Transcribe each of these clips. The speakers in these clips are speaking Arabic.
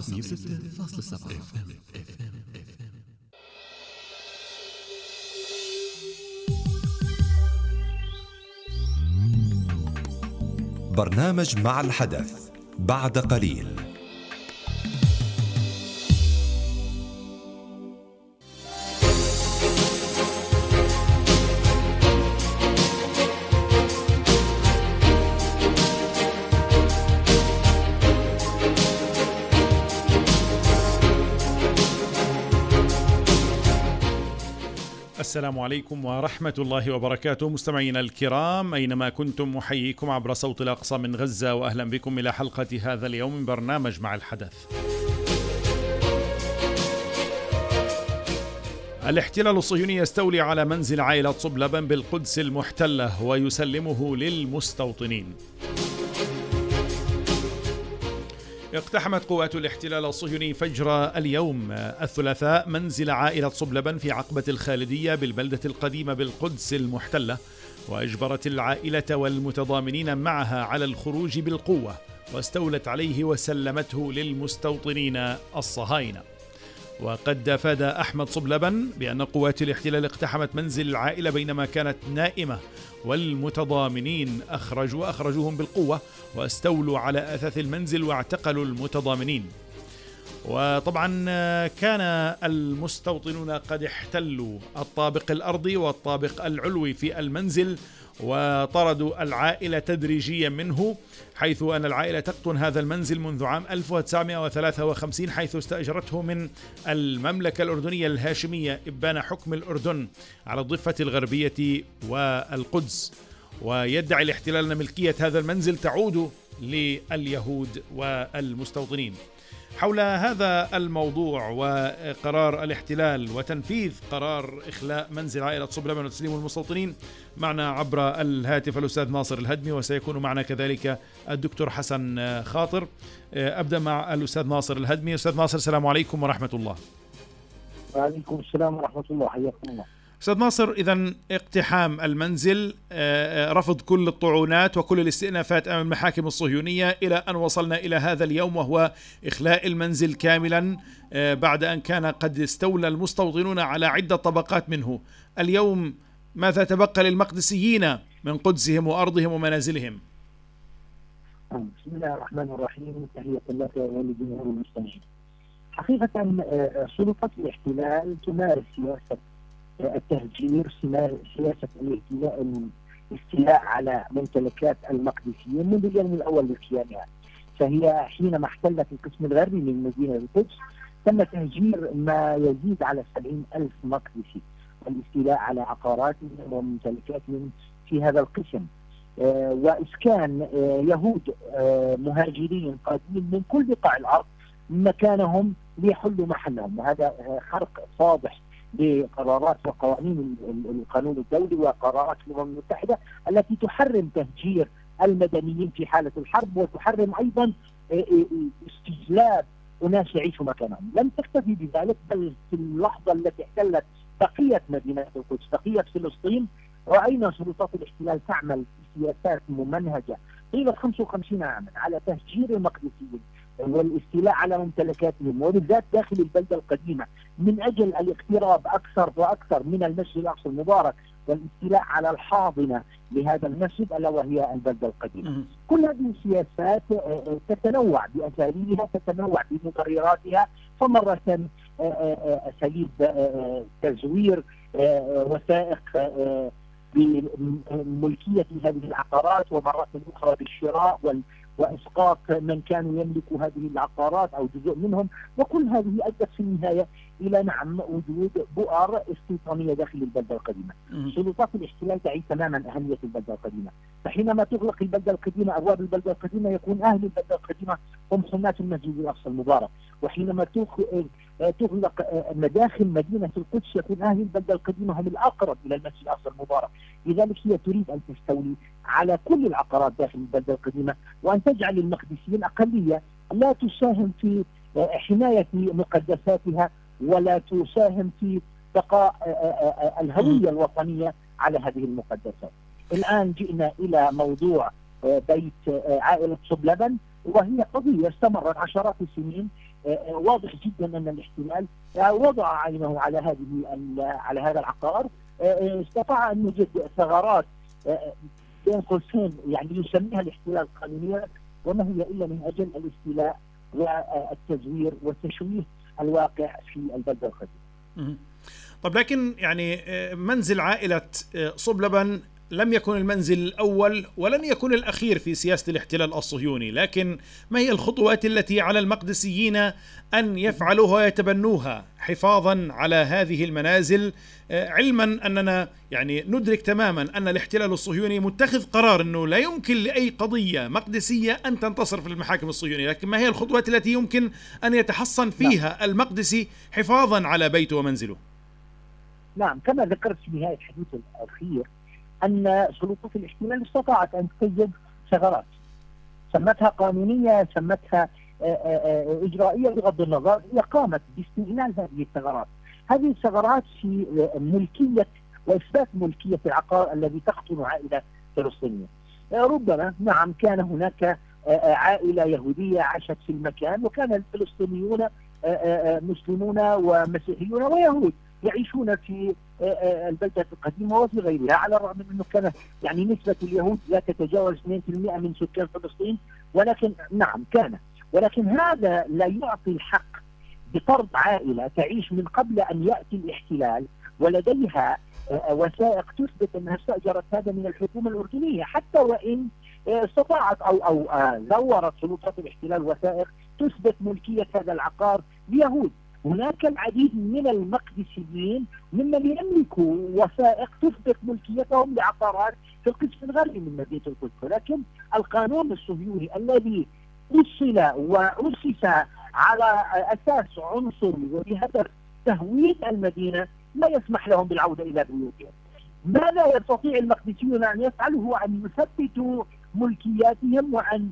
106.7 FM. برنامج مع الحدث بعد قليل. السلام عليكم ورحمة الله وبركاته. مستمعينا الكرام أينما كنتم، محييكم عبر صوت الأقصى من غزة، وأهلا بكم إلى حلقة هذا اليوم من برنامج مع الحدث. الاحتلال الصهيوني يستولي على منزل عائلة صبلبن بالقدس المحتلة ويسلمه للمستوطنين. اقتحمت قوات الاحتلال الصهيوني فجر اليوم الثلاثاء منزل عائلة صبلبن في عقبة الخالدية بالبلدة القديمة بالقدس المحتلة، وأجبرت العائلة والمتضامنين معها على الخروج بالقوة، واستولت عليه وسلمته للمستوطنين الصهاينة. وقد أفاد أحمد صبلبن بأن قوات الاحتلال اقتحمت منزل العائلة بينما كانت نائمة، والمتضامنين أخرجوهم بالقوة واستولوا على أثاث المنزل واعتقلوا المتضامنين. وطبعا كان المستوطنون قد احتلوا الطابق الأرضي والطابق العلوي في المنزل، وطردوا العائلة تدريجيا منه، حيث أن العائلة تقطن هذا المنزل منذ عام 1953، حيث استأجرته من المملكة الأردنية الهاشمية إبان حكم الأردن على الضفة الغربية والقدس. ويدعي الاحتلال أن ملكية هذا المنزل تعود لليهود والمستوطنين. حول هذا الموضوع وقرار الاحتلال وتنفيذ قرار إخلاء منزل عائلة صبلبن وتسليم المستوطنين، معنا عبر الهاتف الأستاذ ناصر الهدمي، وسيكون معنا كذلك الدكتور حسن خاطر. أبدأ مع الأستاذ ناصر الهدمي. أستاذ ناصر، السلام عليكم ورحمة الله. وعليكم السلام ورحمة الله، حياكم الله. أستاذ ناصر، إذن اقتحام المنزل، رفض كل الطعونات وكل الاستئنافات أمام المحاكم الصهيونية، إلى أن وصلنا إلى هذا اليوم وهو إخلاء المنزل كاملا بعد أن كان قد استولى المستوطنون على عدة طبقات منه. اليوم ماذا تبقى للمقدسيين من قدسهم وأرضهم ومنازلهم؟ بسم الله الرحمن الرحيم، تحية لك ولجمهور المستمعين. حقيقة سلطات الاحتلال تمارس سياسة التهجير، سياسة الاستيلاء على ممتلكات المقدسيين منذ اليوم الأول لقيامها. فهي حينما احتلت القسم الغربي من مدينة القدس تم تهجير ما يزيد على 70,000 مقدسي، والاستيلاء على عقاراتهم وممتلكاتهم في هذا القسم، وإسكان يهود مهاجرين قادمين من كل بقاع الأرض مكانهم ليحلوا محلهم. وهذا خرق فاضح بقرارات وقوانين القانون الدولي وقرارات الأمم المتحدة التي تحرم تهجير المدنيين في حالة الحرب، وتحرم أيضا استجلاب أناس يعيشوا مكانهم. لم تكتفي بذلك، بل في اللحظة التي احتلت بقية مدينة القدس، بقية فلسطين، رأينا سلطات الاحتلال تعمل سياسات ممنهجة طيلة 55 عاما على تهجير المقدسيين والاستيلاء على ممتلكاتهم، وبالذات داخل البلدة القديمة، من أجل الاقتراب أكثر وأكثر من المسجد الأقصى المبارك والاستيلاء على الحاضنة لهذا المسجد ألا وهي البلدة القديمة. كل هذه السياسات تتنوع بأساليبها، تتنوع بمبرراتها، فمرة أساليب تزوير وثائق بملكية هذه العقارات، ومرات أخرى بالشراء وإسقاط من كانوا يملكوا هذه العقارات أو جزء منهم. وكل هذه أدت في النهاية إلى وجود بؤر استيطانية داخل البلدة القديمة. سلطات الاحتلال تعي تماما أهمية البلدة القديمة، فحينما تغلق البلدة القديمة، أبواب البلدة القديمة، يكون أهل البلدة القديمة هم حماة المسجد الأقصى المبارك. وحينما تغلق مداخل مدينة القدس، يكون أهل البلدة القديمة هم الأقرب إلى المسجد الأقصى المبارك. لذلك هي تريد أن تستولي على كل العقارات داخل البلدة القديمة، وأن تجعل المقدسيين أقلية لا تساهم في حماية مقدساتها ولا تساهم في بقاء الهوية الوطنية على هذه المقدسات. الآن جئنا إلى موضوع بيت عائلة صبلبن، وهي قضية استمرت عشرات السنين واضح جدا أن الاحتلال وضع عينه على هذا العقار. استطاع أن يجد ثغرات بين قوسين يعني يسميها الاحتلال قانونيا، وما هي إلا من أجل الاستيلاء والتزوير وتشويه الواقع في البلدة القديمة. طب لكن يعني منزل عائلة صبلبن لم يكن المنزل الأول ولن يكون الأخير في سياسة الاحتلال الصهيوني، لكن ما هي الخطوات التي على المقدسيين أن يفعلوها ويتبنوها حفاظا على هذه المنازل، علما أننا يعني ندرك تماما أن الاحتلال الصهيوني متخذ قرار أنه لا يمكن لأي قضية مقدسية أن تنتصر في المحاكم الصهيونية، لكن ما هي الخطوات التي يمكن أن يتحصن فيها المقدسي حفاظا على بيته ومنزله؟ نعم، كما ذكرت في نهاية حديث الأخير أن سلطات الاحتلال استطاعت أن تجد ثغرات، سمتها قانونية سمتها إجرائية، بغض النظر هي قامت باستغلال هذه الثغرات. هذه الثغرات في ملكية وإثبات ملكية العقار الذي تقطن عائلة فلسطينية. ربما نعم كان هناك عائلة يهودية عاشت في المكان، وكان الفلسطينيون مسلمون ومسيحيون ويهود يعيشون في البلدة القديمة وفي غيرها، على الرغم من أنه كان يعني نسبة اليهود لا تتجاوز 2% من سكان فلسطين، ولكن نعم كان، ولكن هذا لا يعطي الحق بطرد عائلة تعيش من قبل أن يأتي الاحتلال ولديها وثائق تثبت أنها استأجرت هذا من الحكومة الأردنية، حتى وإن استطاعت أو زورت سلطات الاحتلال وثائق تثبت ملكية هذا العقار ليهود. هناك العديد من المقدسيين ممن يملكوا وثائق تثبت ملكيتهم لعقارات في القسم الغربي من مدينة القدس، ولكن القانون الصهيوني الذي أصل وأسس على أساس عنصري وبهدف تهويد المدينة لا يسمح لهم بالعودة إلى بيوتهم. ماذا يستطيع المقدسيون أن يفعلوا هو أن يثبتوا ملكياتهم وأن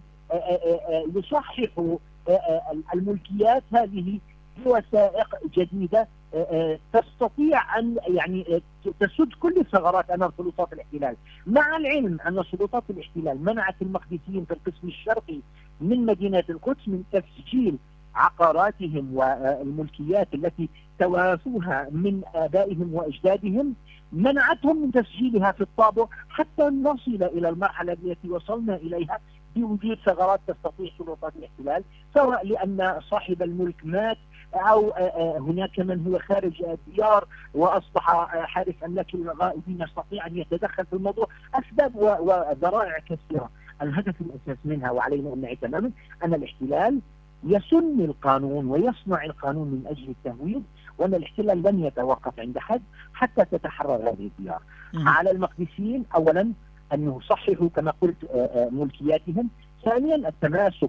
يصححوا الملكيات هذه بوثائق جديدة تستطيع أن يعني تسد كل الثغرات أمام سلطات الاحتلال، مع العلم أن سلطات الاحتلال منعت المقدسيين في القسم الشرقي من مدينة القدس من تسجيل عقاراتهم والملكيات التي توارثوها من آبائهم وأجدادهم، منعتهم من تسجيلها في الطابع حتى نصل إلى المرحلة التي وصلنا إليها بوجود ثغرات تستطيع سلطات الاحتلال، سواء لأن صاحب الملك مات أو هناك من هو خارج الديار وأصبح حارس أملاك الغائبين يستطيع أن يتدخل في الموضوع. أسباب وذرائع كثيرة. الهدف الأساس منها وعلينا أن نعي تماما أن الاحتلال يسن القانون ويصنع القانون من أجل التهويد، وأن الاحتلال لن يتوقف عند حد حتى تتحرر هذه الديار. على المقدسيين أولا أن يصححوا كما قلت ملكياتهم، ثانيا التماسك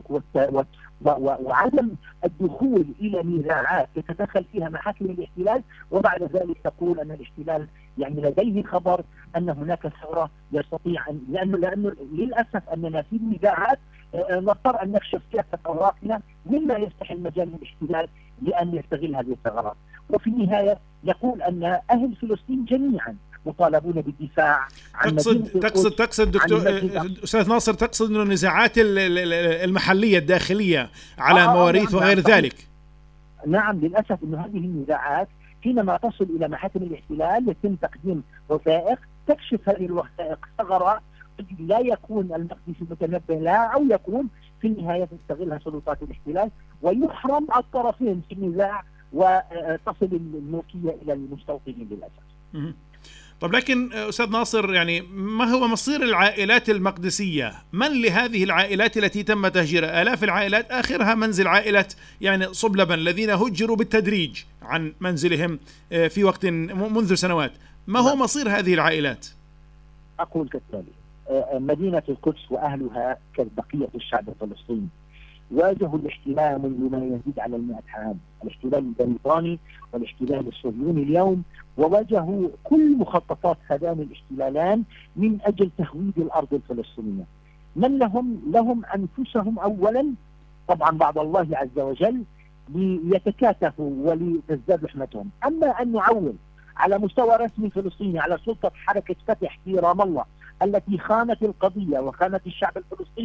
وعدم الدخول إلى نزاعات تتدخل فيها محاكم الاحتلال، وبعد ذلك تقول أن الاحتلال يعني لديه خبر أن هناك ثورة يستطيع أن لأنه للأسف أننا في النزاعات نضطر أن نكشف كافة أوراقنا مما يفتح المجال للاحتلال لأن يستغل هذه الثغرات. وفي النهاية يقول أن أهل فلسطين جميعا مطالبون بالدفاع عن تقصد دكتور أستاذ ناصر، تقصد أن النزاعات المحلية الداخلية على مواريث وغير ذلك؟ نعم للأسف أن هذه النزاعات حينما تصل إلى محاكم الاحتلال يتم تقديم وثائق تكشف هذه الوثائق ثغرات لا يكون المقدسي متنبه لها، أو يكون في النهاية تستغلها سلطات الاحتلال ويحرم الطرفين في النزاع وتصل الملكية إلى المستوطنين للأسف. طب لكن أستاذ ناصر، يعني ما هو مصير العائلات المقدسية؟ من لهذه العائلات التي تم تهجيرها؟ آلاف العائلات آخرها منزل عائلة يعني صبلبن الذين هجروا بالتدريج عن منزلهم في وقت منذ سنوات. ما هو مصير هذه العائلات؟ أقول كالتالي: مدينة القدس وأهلها كبقية الشعب الفلسطيني واجهوا الاحتلال منذ ما يزيد على 100 عام، الاحتلال البريطاني والاحتلال الصهيوني اليوم، وواجهوا كل مخططات هذان الاحتلالان من أجل تهويد الأرض الفلسطينية. من لهم أنفسهم أولا طبعا بعد الله عز وجل ليتكاتفوا ولتزداد رحمتهم. أما أن نعول على مستوى رسمي فلسطيني على سلطة حركة فتح في رام الله التي خانت القضية وخانت الشعب الفلسطيني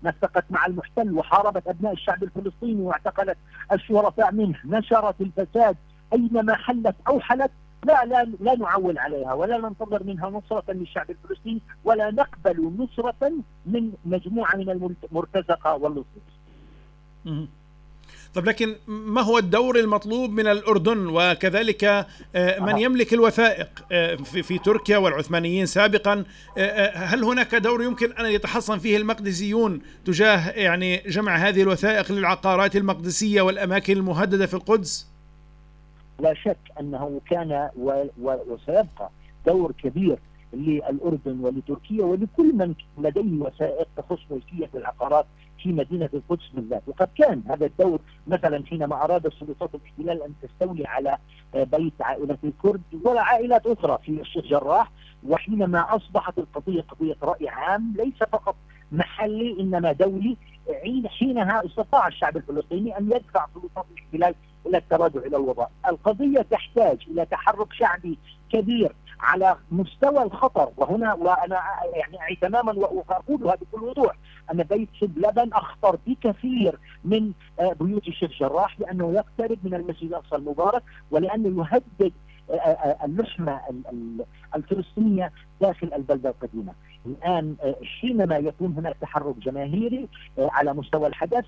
نسقت مع المحتل وحاربت أبناء الشعب الفلسطيني واعتقلت الشرفاء منه، نشرت الفساد أينما حلت أو حلت، لا نعول عليها ولا ننتظر منها نصرة للشعب الفلسطيني، ولا نقبل نصرة من مجموعة من المرتزقة واللصوص. طب لكن ما هو الدور المطلوب من الأردن وكذلك من يملك الوثائق في تركيا والعثمانيين سابقا؟ هل هناك دور يمكن أن يتحصن فيه المقدسيون تجاه يعني جمع هذه الوثائق للعقارات المقدسية والأماكن المهددة في القدس؟ لا شك أنه كان وسيبقى دور كبير للأردن ولتركيا ولكل من لديه وثائق تخص ملكية العقارات في مدينة القدس بالذات. وقد كان هذا الدور مثلا حينما أراد سلطات الاحتلال أن تستولي على بيت عائلة الكرد ولا عائلات أخرى في الشيخ جراح، وحينما أصبحت القضية قضية رأي عام ليس فقط محلي إنما دولي، حينها استطاع الشعب الفلسطيني أن يدفع سلطات الاحتلال إلى التراجع إلى الوضع. القضية تحتاج إلى تحرك شعبي كبير على مستوى الخطر، وأنا يعني أعي تماما وأقولها بكل وضوح أن بيت صبلبن أخطر بكثير من بيوت الشيخ جراح، لأنه يقترب من المسجد الأقصى المبارك ولأنه يهدد اللحمة الفلسطينية داخل البلدة القديمة. الآن حينما يكون هناك تحرك جماهيري على مستوى الحدث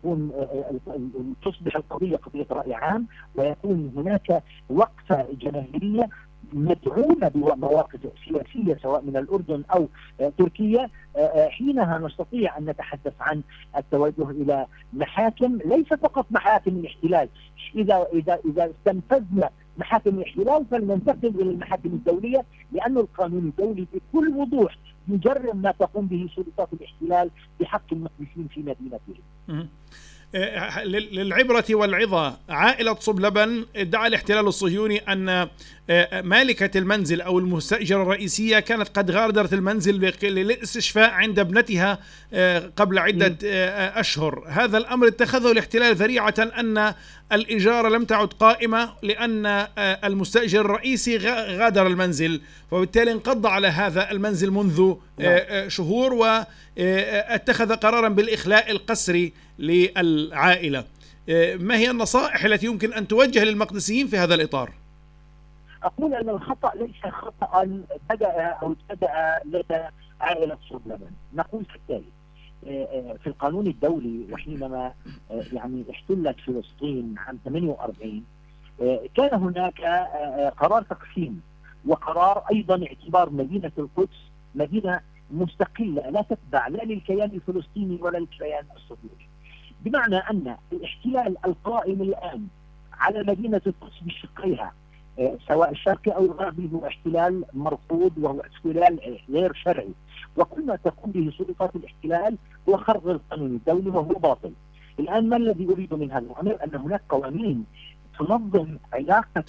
تصبح القضية قضية رأي عام، ويكون هناك وقفة جماهيرية مدعومة بمواقف سياسية سواء من الأردن أو تركيا. حينها نستطيع أن نتحدث عن التوجه إلى محاكم، ليس فقط محاكم الاحتلال. إذا استنفذنا محاكم الاحتلال فلننتقل إلى المحاكم الدولية، لأن القانون الدولي بكل وضوح يجرم ما تقوم به سلطات الاحتلال بحق المقدسين في مدينتهم. للعبرة والعظة، عائلة صبلبن ادعى الاحتلال الصهيوني أن مالكة المنزل أو المستأجرة الرئيسية كانت قد غادرت المنزل للاستشفاء عند ابنتها قبل عدة أشهر. هذا الأمر اتخذه الاحتلال ذريعة أن الإجارة لم تعد قائمة لأن المستأجر الرئيسي غادر المنزل، وبالتالي انقض على هذا المنزل منذ شهور واتخذ قرارا بالإخلاء القسري للعائلة. ما هي النصائح التي يمكن أن توجه للمقدسيين في هذا الإطار؟ أقول أن الخطأ ليس خطأ بدأ لدى عائلة صبلبن. نقول كالتالي: في القانون الدولي وحينما يعني احتلت فلسطين عام 48 كان هناك قرار تقسيم وقرار أيضا اعتبار مدينة القدس مدينة مستقلة لا تتبع لا للكيان الفلسطيني ولا للكيان الصهيوني، بمعنى أن الاحتلال القائم الآن على مدينة القدس بشقيها سواء الشرقي أو الغربي هو احتلال مرفوض وهو احتلال غير شرعي، وكل ما تقوم به سلطات الاحتلال هو خرق القانون الدولي وهو باطل. الآن ما الذي أريد من هذا الأمر؟ أن هناك قوانين تنظم علاقة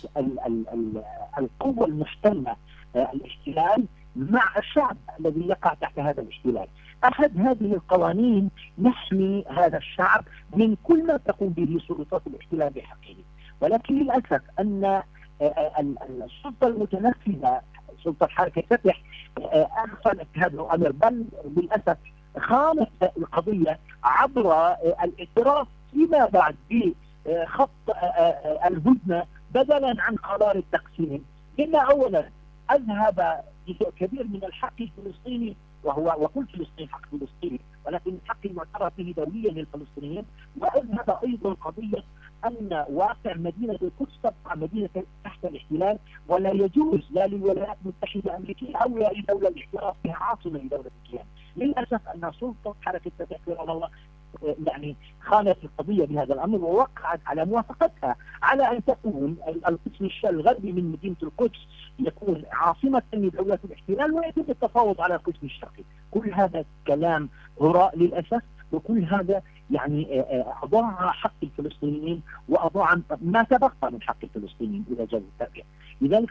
القوة المحتلة الاحتلال مع الشعب الذي يقع تحت هذا الاحتلال. أحد هذه القوانين يحمي هذا الشعب من كل ما تقوم به سلطات الاحتلال بحقه، ولكن للأسف أن السلطة المتنفذة سلطة حركة فتح أغفلت هذا الأمر، بل للأسف خانت القضية عبر الاعتراف فيما بعد بخط الهدنة بدلا عن قرار التقسيم. إن أولا أذهب جزء كبير من الحق الفلسطيني، وكل فلسطين حق فلسطيني ولكن الحق المعترف به دوليا للفلسطينيين، وأذهب أيضا قضية أن واقع مدينة القدس تبقى مدينة تحت الاحتلال ولا يجوز لا للولايات المتحدة الأمريكية أو لأي دولة الاحتلال فيها عاصمة لدولة الكيان. للأسف أن سلطة حركة فتح الله يعني خانت القضية بهذا الأمر ووقعت على موافقتها على أن تكون القسم الغربي من مدينة القدس يكون عاصمة لدولة الاحتلال ويتم التفاوض على القسم الشرقي. كل هذا كلام هراء للأسف، وكل هذا يعني أضاع حق الفلسطينيين وأضاع ما تبقى من حق الفلسطينيين إلى جانب التابع. لذلك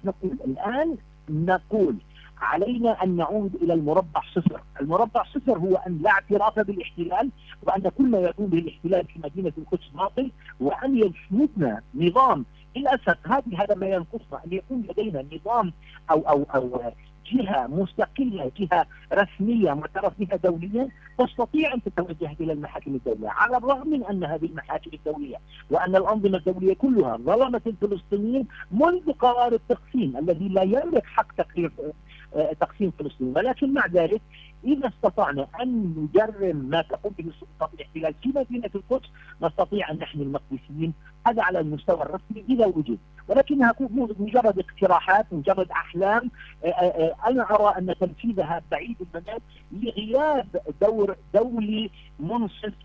نقول علينا أن نعود إلى المربع صفر. المربع صفر هو أن لا اعتراف بالاحتلال، وأن كل ما يقوم به الاحتلال في مدينة القدس باطل، وأن يجمدنا نظام. للأسف هذا ما ينقصنا، أن يكون لدينا نظام أو جهة مستقلة، جهة رسمية معترف بها دوليا، تستطيع أن تتوجه إلى المحاكم الدولية، على الرغم من أن هذه المحاكم الدولية وأن الأنظمة الدولية كلها ظلمت الفلسطينيين منذ قرار التقسيم الذي لا يملك حق تقسيم فلسطين. ولكن مع ذلك إذا استطعنا أن نجرم ما تقوم به سلطات الاحتلال في مدينة القدس نستطيع أن نحمي المقدسيين. هذا على المستوى الرسمي إذا وجد، ولكنها مجرد اقتراحات، مجرد أحلام. أنا أرى أن تنفيذها بعيد المدى لغياب دور دولي منصف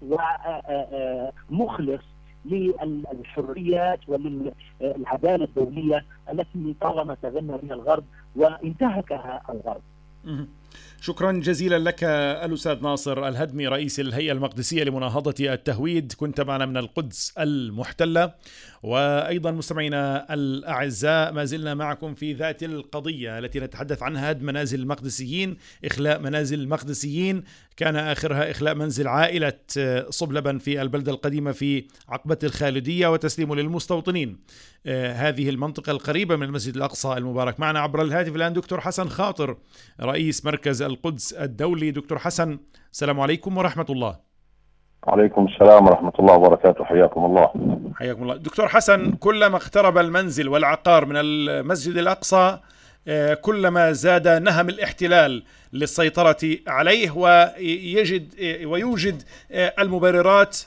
ومخلص للحريات وللعدالة الدولية التي طالما تغنى بها الغرب وانتهكها الغرب. شكرا جزيلا لك الأستاذ ناصر الهدمي، رئيس الهيئة المقدسية لمناهضة التهويد، كنت معنا من القدس المحتلة. وأيضا مستمعينا الأعزاء، ما زلنا معكم في ذات القضية التي نتحدث عنها، هدم منازل المقدسيين، إخلاء منازل المقدسيين، كان آخرها إخلاء منزل عائلة صبلبن في البلدة القديمة في عقبة الخالدية وتسليمه للمستوطنين هذه المنطقة القريبة من المسجد الأقصى المبارك. معنا عبر الهاتف الآن دكتور حسن خاطر، رئيس مركز القدس الدولي. دكتور حسن، السلام عليكم ورحمة الله. وعليكم السلام ورحمة الله وبركاته، حياكم الله. حياكم الله. دكتور حسن، كلما اقترب المنزل والعقار من المسجد الأقصى كلما زاد نهم الاحتلال للسيطرة عليه، ويوجد المبررات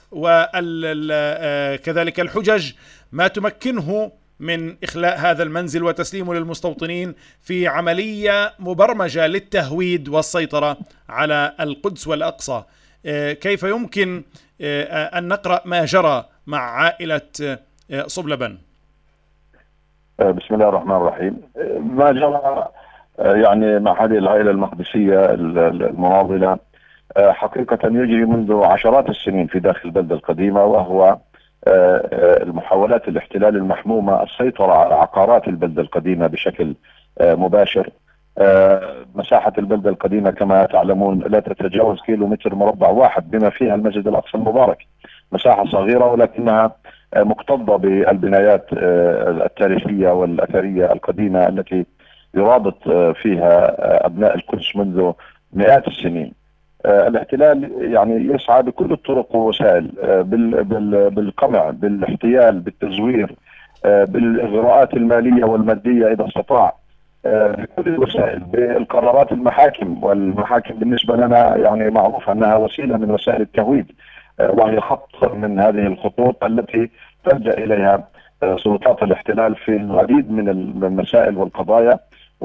وكذلك الحجج ما تمكنه من إخلاء هذا المنزل وتسليمه للمستوطنين في عملية مبرمجة للتهويد والسيطرة على القدس والأقصى. كيف يمكن أن نقرأ ما جرى مع عائلة صبلبن؟ بسم الله الرحمن الرحيم. ما جرى يعني مع هذه العائلة المقدسية المناضلة حقيقة يجري منذ عشرات السنين في داخل البلدة القديمة، وهو المحاولات الاحتلال المحمومة السيطرة على عقارات البلدة القديمة بشكل مباشر. مساحة البلدة القديمة كما تعلمون لا تتجاوز كيلومتر مربع واحد، بما فيها المسجد الأقصى المبارك. مساحة صغيرة ولكنها مكتظة بالبنايات التاريخية والأثرية القديمة التي يرابط فيها أبناء القدس منذ مئات السنين. الاحتلال يعني يسعى بكل الطرق والوسائل، بالقمع، بالاحتيال، بالتزوير، بالإغراءات المالية والمادية إذا استطاع، بكل الوسائل، بالقرارات المحاكم. والمحاكم بالنسبة لنا يعني معروف أنها وسيلة من وسائل التهويد، وهي خط من هذه الخطوط التي تلجأ إليها سلطات الاحتلال في العديد من المسائل والقضايا،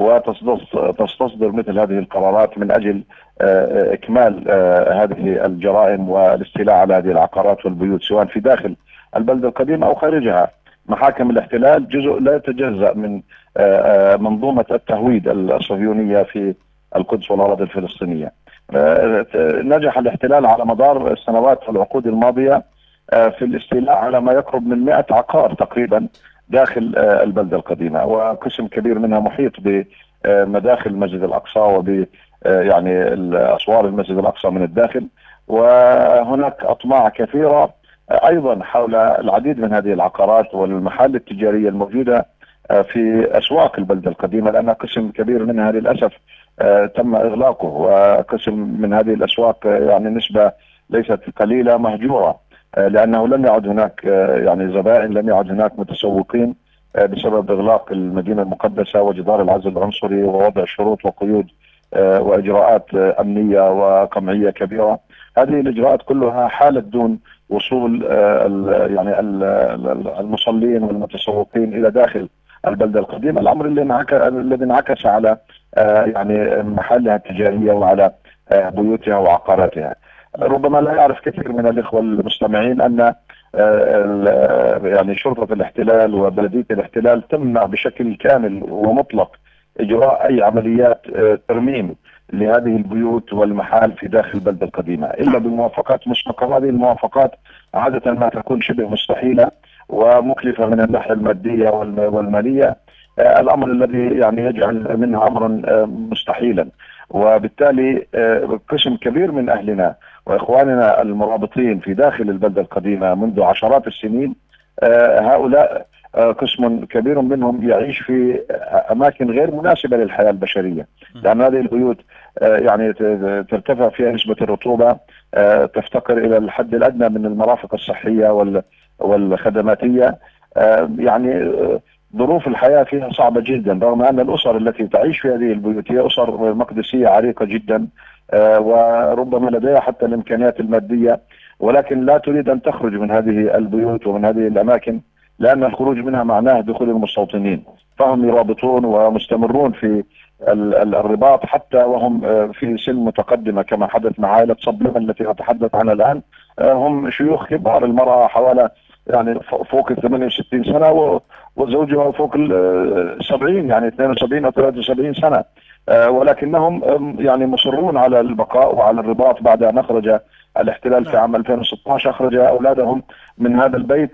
وتستصدر مثل هذه القرارات من أجل إكمال هذه الجرائم والاستيلاء على هذه العقارات والبيوت سواء في داخل البلدة القديمة أو خارجها. محاكم الاحتلال جزء لا يتجزأ من منظومة التهويد الصهيونية في القدس والأراضي الفلسطينية. نجح الاحتلال على مدار السنوات والعقود الماضية في الاستيلاء على ما يقرب من 100 عقار تقريبا داخل البلدة القديمة، وقسم كبير منها محيط بمداخل المسجد الأقصى وب يعني أسوار المسجد الأقصى من الداخل. وهناك أطماع كثيرة أيضا حول العديد من هذه العقارات والمحال التجارية الموجودة في أسواق البلدة القديمة، لأن قسم كبير منها للأسف تم إغلاقه، وقسم من هذه الأسواق يعني نسبة ليست قليلة مهجورة، لأنه لم يعد هناك يعني زبائن، لم يعد هناك متسوقين بسبب إغلاق المدينة المقدسة وجدار العزل العنصري ووضع شروط وقيود وإجراءات أمنية وقمعية كبيرة. هذه الإجراءات كلها حالت دون وصول يعني المصلين والمتسوقين إلى داخل البلدة القديمة، الأمر الذي انعكس على يعني محلها التجارية وعلى بيوتها وعقاراتها. ربما لا يعرف كثير من الإخوة المستمعين أن يعني شرطة الاحتلال وبلدية الاحتلال تمنع بشكل كامل ومطلق إجراء أي عمليات ترميم لهذه البيوت والمحال في داخل البلدة القديمة إلا بموافقات مسبقة. هذه الموافقات عادة ما تكون شبه مستحيلة ومكلفة من الناحية المادية والمالية، الأمر الذي يعني يجعل منها أمرا مستحيلا. وبالتالي قسم كبير من أهلنا وإخواننا المرابطين في داخل البلدة القديمة منذ عشرات السنين هؤلاء قسم كبير منهم يعيش في أماكن غير مناسبة للحياة البشرية، لأن هذه البيوت يعني ترتفع فيها نسبة الرطوبة، تفتقر إلى الحد الأدنى من المرافق الصحية والخدماتية. يعني ظروف الحياة فيها صعبة جدا، رغم أن الأسر التي تعيش في هذه البيوت هي أسر مقدسية عريقة جدا، وربما لديها حتى الإمكانيات المادية، ولكن لا تريد أن تخرج من هذه البيوت ومن هذه الأماكن، لأن الخروج منها معناه دخول المستوطنين، فهم يرابطون ومستمرون في الرباط حتى وهم في سن متقدمة، كما حدث مع عائلة صبلبن التي أتحدث عنها الآن. هم شيوخ كبار، المرأة حوالي يعني فوق 68 سنة وزوجها فوق 70، يعني 72 أو 73 سنة، ولكنهم يعني مصرون على البقاء وعلى الرباط بعد أن أخرج الاحتلال في عام 2016، أخرج أولادهم من هذا البيت،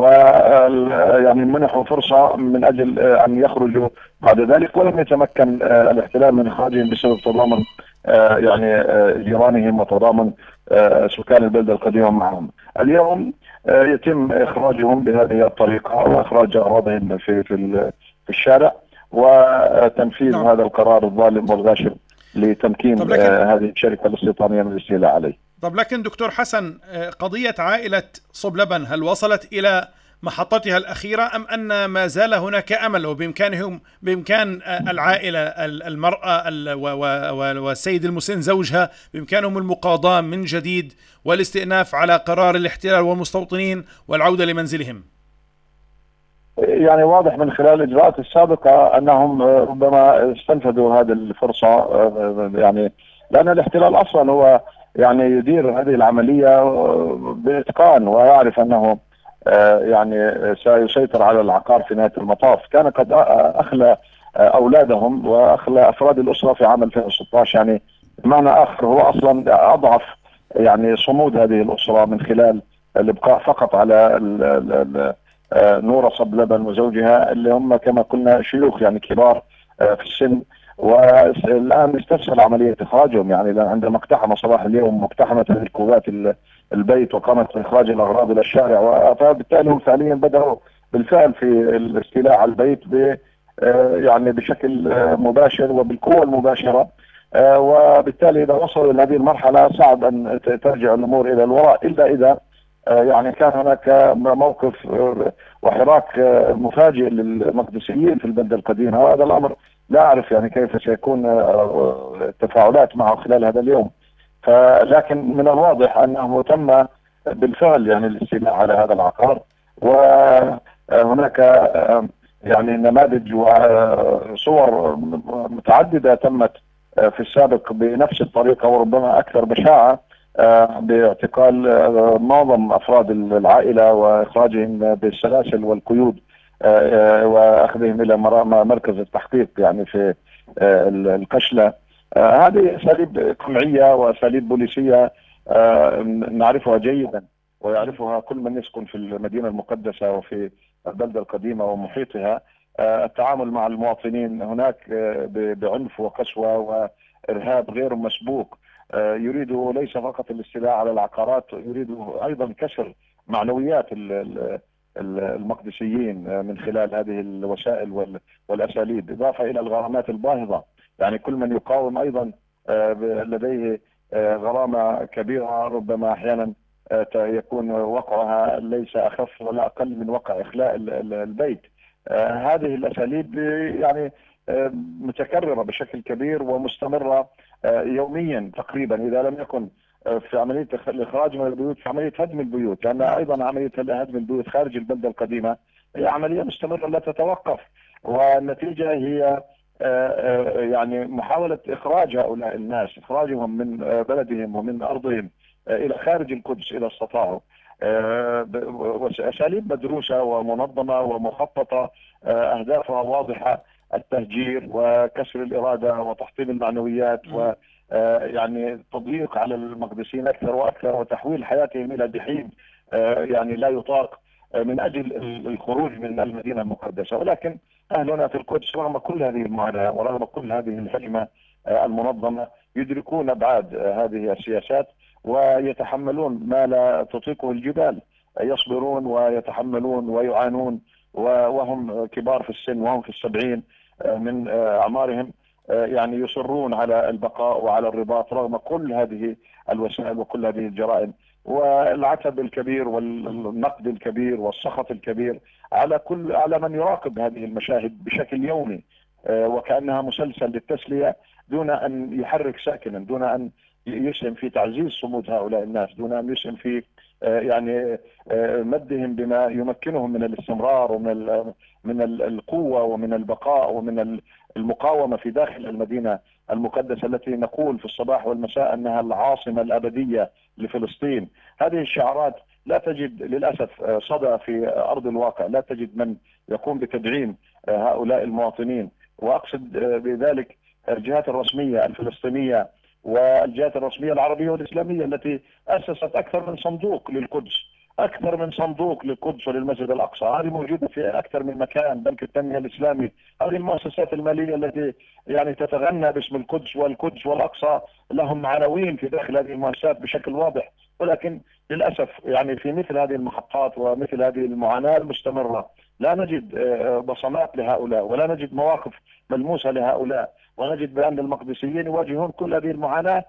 ويعني منحوا فرصة من أجل أن يخرجوا بعد ذلك، ولم يتمكن الاحتلال من إخراجهم بسبب تضامن يعني جيرانهم وتضامن سكان البلدة القديمة معهم. اليوم يتم إخراجهم بهذه الطريقة وإخراج أراضيهم في الشارع، وتنفيذ هذا القرار الظالم والغاشم لتمكين هذه الشركة الاستيطانية من الاستيلاء عليه. طب لكن دكتور حسن، قضية عائلة صبلبن هل وصلت إلى محطتها الأخيرة أم أن ما زال هناك أمل بإمكان العائلة المرأة والسيد المسن زوجها بإمكانهم المقاضاة من جديد والاستئناف على قرار الاحتلال والمستوطنين والعودة لمنزلهم؟ يعني واضح من خلال الإجراءات السابقة أنهم ربما استنفذوا هذه الفرصة، يعني لأن الاحتلال أصلا هو يعني يدير هذه العملية بإتقان، ويعرف أنه يعني سيسيطر على العقار في نهاية المطاف. كان قد أخلى أولادهم وأخلى أفراد الأسرة في عام 2016، يعني بمعنى آخر هو أصلا أضعف يعني صمود هذه الأسرة من خلال الإبقاء فقط على نورة صبلبن وزوجها، اللي هم كما قلنا شيوخ يعني كبار في السن، والآن استسهل عملية إخراجهم. يعني عندما اقتحم صباح اليوم واقتحمت القوات البيت وقامت بإخراج الأغراض إلى الشارع، فبالتالي هم فعليا بدأوا بالفعل في الاستيلاء على البيت يعني بشكل مباشر وبالقوة المباشرة، وبالتالي إذا وصلوا إلى هذه المرحلة صعب أن ترجع الأمور إلى الوراء، إلا إذا يعني كان هناك موقف وحراك مفاجئ للمقدسيين في البلدة القديمة. وهذا الأمر لا أعرف يعني كيف سيكون التفاعلات معه خلال هذا اليوم، لكن من الواضح أنه تم بالفعل يعني الاستيلاء على هذا العقار، وهناك يعني نماذج وصور متعددة تمت في السابق بنفس الطريقة وربما أكثر بشاعة، باعتقال معظم أفراد العائلة وإخراجهم بالسلاسل والقيود وأخذهم إلى مركز التحقيق يعني في القشلة. هذه أساليب قمعية وأساليب بوليسية نعرفها جيدا، ويعرفها كل من يسكن في المدينة المقدسة وفي البلدة القديمة ومحيطها. التعامل مع المواطنين هناك بعنف وقسوة وإرهاب غير مسبوق، يريد ليس فقط الاستيلاء على العقارات، يريد أيضا كسر معنويات المقدسيين من خلال هذه الوسائل والأساليب، إضافة إلى الغرامات الباهظة. يعني كل من يقاوم أيضا لديه غرامة كبيرة، ربما أحيانا يكون وقعها ليس أخف ولا أقل من وقع إخلاء البيت. هذه الأساليب يعني متكررة بشكل كبير ومستمرة يوميا تقريبا، إذا لم يكن في عملية الإخراج من البيوت في عملية هدم البيوت، لأن أيضا عملية هدم البيوت خارج البلدة القديمة هي عملية مستمرة لا تتوقف، والنتيجة هي يعني محاولة إخراج هؤلاء الناس، إخراجهم من بلدهم ومن أرضهم إلى خارج القدس إذا استطاعوا، أساليب مدروسة ومنظمة ومخططة، أهدافها واضحة: التهجير وكسر الإرادة وتحطيم المعنويات ويعني تضييق على المقدسيين أكثر وأكثر وتحويل حياتهم إلى جحيم يعني لا يطاق من أجل الخروج من المدينة المقدسة. ولكن أهلنا في القدس رغم كل هذه المعاناة ورغم كل هذه الهجمة المنظمة يدركون أبعاد هذه السياسات ويتحملون ما لا تطيقه الجبال، يصبرون ويتحملون ويعانون وهم كبار في السن وهم في 70 من أعمارهم، يعني يصرون على البقاء وعلى الرباط رغم كل هذه الوسائل وكل هذه الجرائم، والعتب الكبير والنقد الكبير والسخط الكبير على من يراقب هذه المشاهد بشكل يومي وكأنها مسلسل للتسلية، دون أن يحرك ساكنا، دون أن يسهم في تعزيز صمود هؤلاء الناس، دون أن يسهم في يعني مدهم بما يمكنهم من الاستمرار من القوة ومن البقاء ومن المقاومة في داخل المدينة المقدسة التي نقول في الصباح والمساء أنها العاصمة الأبدية لفلسطين. هذه الشعارات لا تجد للأسف صدى في أرض الواقع، لا تجد من يقوم بتدعيم هؤلاء المواطنين، وأقصد بذلك الجهات الرسمية الفلسطينية والجهات الرسمية العربية والإسلامية التي أسست أكثر من صندوق للقدس، أكثر من صندوق للقدس وللمسجد الأقصى، هذه موجودة في أكثر من مكان، بنك التنمية الإسلامي، هذه المؤسسات المالية التي يعني تتغنى باسم القدس والأقصى لهم عناوين في داخل هذه المؤسسات بشكل واضح، ولكن للأسف يعني في مثل هذه المحطات ومثل هذه المعاناة المستمرة لا نجد بصمات لهؤلاء ولا نجد مواقف ملموسة لهؤلاء، ونجد بأن المقدسيين يواجهون كل هذه المعاناة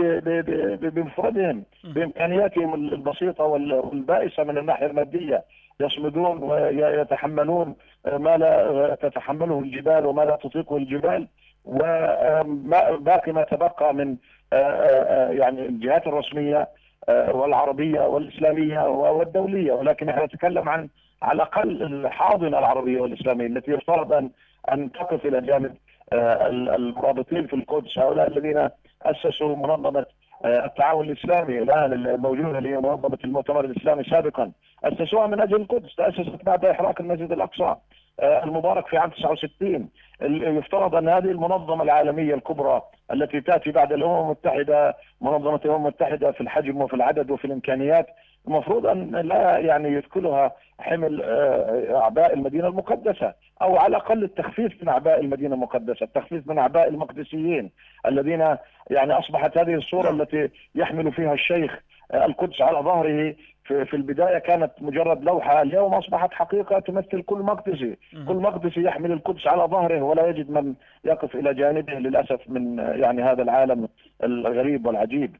بمفردهم بإمكانياتهم البسيطة والبائسة من الناحية المادية، يصمدون ويتحملون ما لا تتحمله الجبال وما لا تطيقه الجبال، وباقي ما تبقى من يعني الجهات الرسمية والعربية والإسلامية والدولية. ولكن نحن نتكلم عن على الأقل الحاضنة العربية والإسلامية التي يفترض أن تقف إلى جانب المرابطين في القدس، هؤلاء الذين أسسوا منظمة التعاون الإسلامي الآن الموجودة اللي هي منظمة المؤتمر الإسلامي سابقا، أسسوها من أجل القدس، تأسست بعد إحراق المسجد الأقصى المبارك في عام 69. يفترض أن هذه المنظمة العالمية الكبرى التي تأتي بعد الأمم المتحدة، منظمة الأمم المتحدة في الحجم وفي العدد وفي الإمكانيات، المفروض أن لا يعني يثقلها حمل أعباء المدينة المقدسة، أو على الأقل التخفيف من أعباء المدينة المقدسة، التخفيف من أعباء المقدسيين الذين يعني أصبحت هذه الصورة التي يحمل فيها الشيخ القدس على ظهره في البداية كانت مجرد لوحة، اليوم أصبحت حقيقة تمثل كل مقدسي، كل مقدسي يحمل القدس على ظهره ولا يجد من يقف إلى جانبه للأسف من يعني هذا العالم الغريب والعجيب.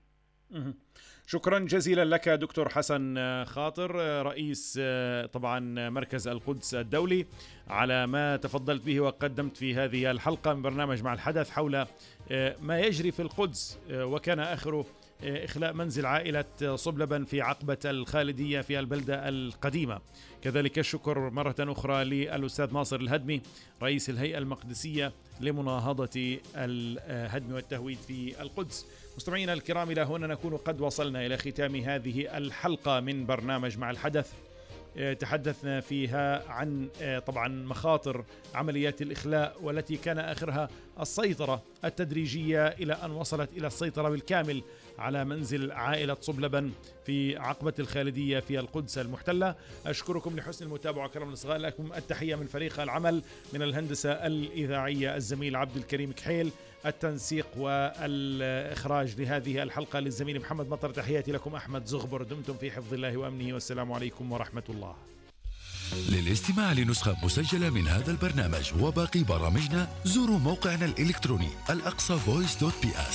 شكرا جزيلا لك دكتور حسن خاطر، رئيس طبعا مركز القدس الدولي، على ما تفضلت به وقدمت في هذه الحلقة من برنامج مع الحدث حول ما يجري في القدس، وكان آخره إخلاء منزل عائلة صبلبن في عقبة الخالدية في البلدة القديمة. كذلك الشكر مرة أخرى للأستاذ ناصر الهدمي رئيس الهيئة المقدسية لمناهضة الهدم والتهويد في القدس. مستمعينا الكرام، إلى هنا نكون قد وصلنا إلى ختام هذه الحلقة من برنامج مع الحدث. تحدثنا فيها عن طبعا مخاطر عمليات الإخلاء، والتي كان آخرها السيطرة التدريجية إلى أن وصلت إلى السيطرة بالكامل على منزل عائلة صبلبن في عقبة الخالدية في القدس المحتلة. أشكركم لحسن المتابعة وكرم الإصغاء، لكم التحية من فريق العمل، من الهندسة الإذاعية الزميل عبد الكريم كحيل، التنسيق والإخراج لهذه الحلقة للزميل محمد مطر. تحياتي لكم أحمد زغبر، دمتم في حفظ الله وأمنه، والسلام عليكم ورحمة الله. للاستماع لنسخة مسجلة من هذا البرنامج وباقي برامجنا زوروا موقعنا الإلكتروني الأقصى.voice.ps.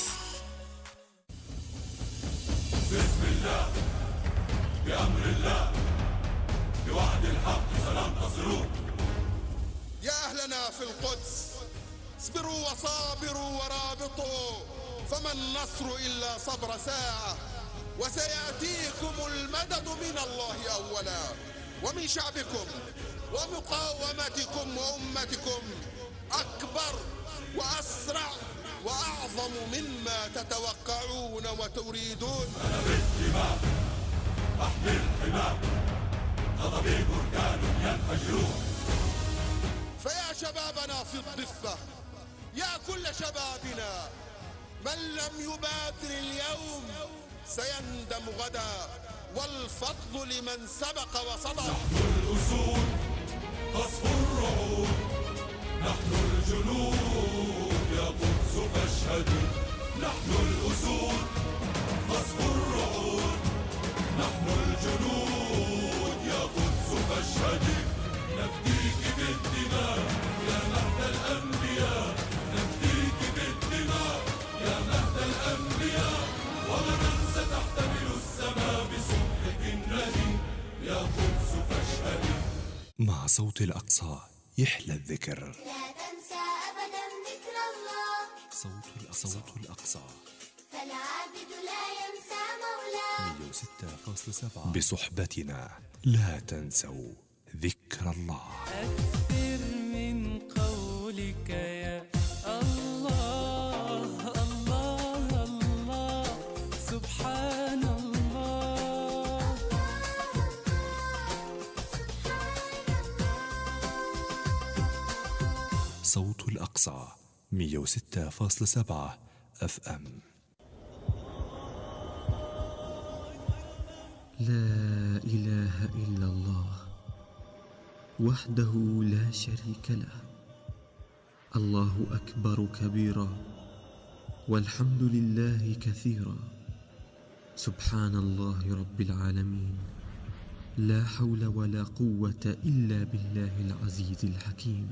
بسم الله بأمر الله بوعد الحق سننتصرون. يا أهلنا في القدس، اصبروا وصابروا ورابطوا، فما النصر إلا صبر ساعة، وسيأتيكم المدد من الله أولا ومن شعبكم ومقاومتكم وأمتكم أكبر وأسرع وأعظم مما تتوقعون وتريدون. أنا بالدماء أحمي الحمام، غضبي بركان ينفجرون. فيا شبابنا في الضفة، يا كل شبابنا، من لم يبادر اليوم سيندم غدا، والفضل لمن سبق وصدق. نحن الأسود تصفو الرعود، نحن الجنود يا قدس فاشهدي. نحن الأسود تصفو الرعود، نحن الجنود يا قدس فاشهدي. نفديك صوت الأقصى يحلى الذكر. لا تنسى أبدا ذكر الله. صوت الأقصى فالعابد لا ينسى مولاه. 106.7 بصحبتنا لا تنسوا ذكر الله. أكثر من قولك يا الله الله الله سبحان الله. صوت الأقصى 106.7 FM. لا إله إلا الله وحده لا شريك له، الله أكبر كبيرا والحمد لله كثيرا، سبحان الله رب العالمين، لا حول ولا قوة إلا بالله العزيز الحكيم.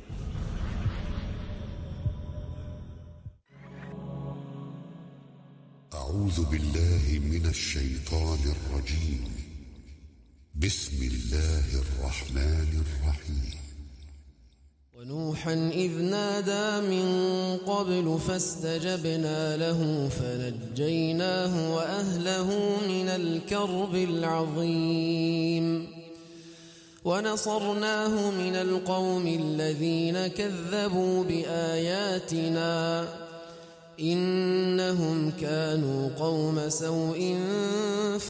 أعوذ بالله من الشيطان الرجيم. بسم الله الرحمن الرحيم. ونوحا إذ نادى من قبل فاستجبنا له فنجيناه وأهله من الكرب العظيم ونصرناه من القوم الذين كذبوا بآياتنا إنهم كانوا قوم سوء